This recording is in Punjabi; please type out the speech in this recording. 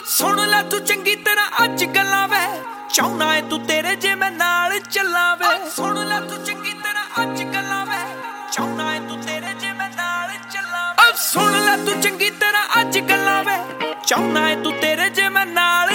ਸੁਣ ਲੈ ਤੂੰ ਚੰਗੀ ਤਰ੍ਹਾਂ ਅੱਜ ਗੱਲਾਂ ਵੇ, ਚਾਹੁੰਨਾ ਏ ਤੂੰ ਤੇਰੇ ਜੇ ਮੈਂ ਨਾਲ ਚੱਲਾਂ ਵੇ। ਸੁਣ ਲੈ ਤੂੰ ਚੰਗੀ ਤਰ੍ਹਾਂ ਅੱਜ ਗੱਲਾਂ ਵੇ, ਚਾਹੁੰਨਾ ਏ ਤੂੰ ਤੇਰੇ ਜੇ ਮੈਂ ਨਾਲ ਚੱਲਾਂ ਵੇ। ਸੁਣ ਲੈ ਤੂੰ ਚੰਗੀ ਤਰ੍ਹਾਂ ਅੱਜ ਗੱਲਾਂ ਵੇ, ਚਾਹੁੰਨਾ ਏ ਤੂੰ ਤੇਰੇ ਜੇ ਮੈਂ ਨਾਲ